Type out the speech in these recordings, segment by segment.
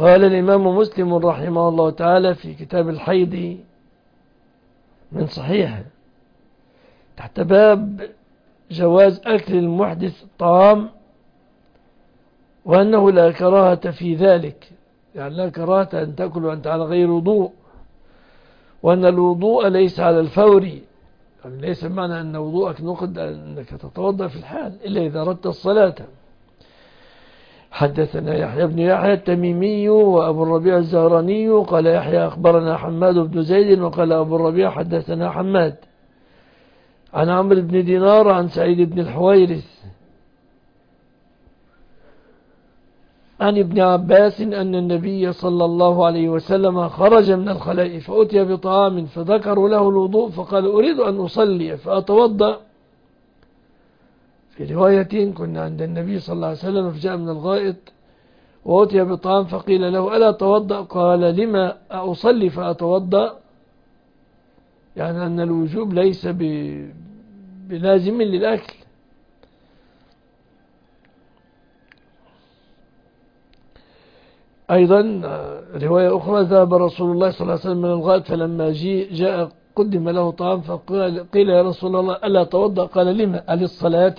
قال الإمام مسلم رحمه الله تعالى في كتاب الحيض من صحيحه تحت باب جواز أكل المحدث الطعام وأنه لا كراهة في ذلك، يعني لا كراهة أن تأكل وأنت على غير وضوء، وأن الوضوء ليس على الفور، يعني ليس معنى أن وضوءك نقد أنك تتوضأ في الحال إلا إذا أردت الصلاة. حدثنا يحيى بن يحيى التميمي وأبو الربيع الزهراني قال يحيى أخبرنا حماد بن زيد وقال أبو الربيع حدثنا حماد عن عمرو بن دينار عن سعيد بن الحويرث عن ابن عباس أن النبي صلى الله عليه وسلم خرج من الخلاء فأتي بطعام فذكروا له الوضوء فقال أريد أن أصلي فأتوضأ. في رواية كنا عند النبي صلى الله عليه وسلم فجاء من الغائط وأتي بطعام فقيل له ألا توضأ؟ قال لما أصلي فأتوضأ، يعني أن الوجوب ليس بلازم للأكل. أيضا رواية أخرى ذهب رسول الله صلى الله عليه وسلم من الغائط فلما جاء قدم له طعام فقيل يا رسول الله ألا توضأ؟ قال لما؟ للصلاة.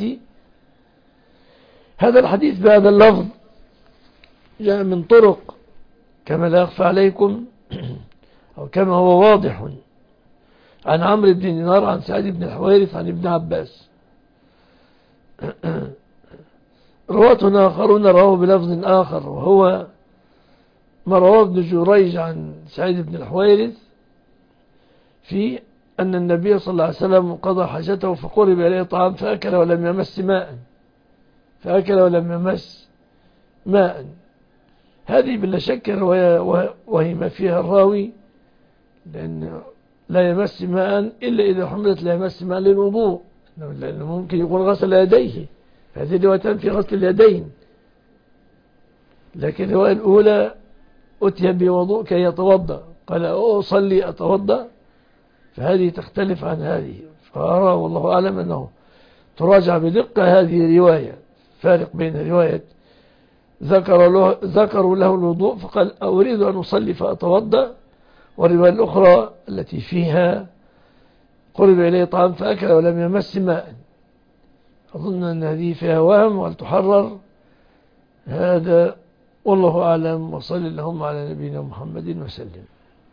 هذا الحديث بهذا اللفظ جاء من طرق كما لا يخفى عليكم أو كما هو واضح عن عمرو بن دينار عن سعيد بن الحويرث عن ابن عباس. رواة آخرون رواه بلفظ آخر وهو ما رواه ابن جريج عن سعيد بن الحويرث في أن النبي صلى الله عليه وسلم قضى حاجته فقرب إليه طعام فأكل ولم يمس ماء. هذه بلا شك رواية وهم فيها الراوي، لأن لا يمس ماء إلا إذا حملت لا يمس ماء للوضوء، لأنه ممكن يكون غسل يديه، هذه روايتان في غسل اليدين، لكن الرواية الأولى أتي بوضوء كي يتوضأ قال أصلي أتوضأ، فهذه تختلف عن هذه. فأرى والله أعلم أنه تراجع بدقة هذه الرواية، فارق بين رواية ذكروا له الوضوء فقال أريد أن أصلي فأتوضأ، والرواية الأخرى التي فيها قرب إليه طعام فأكل ولم يمس ماء. أظن أن هذه فيها وهم ولتحرر هذا، والله أعلم. وصلى اللهم على نبينا محمد وسلم.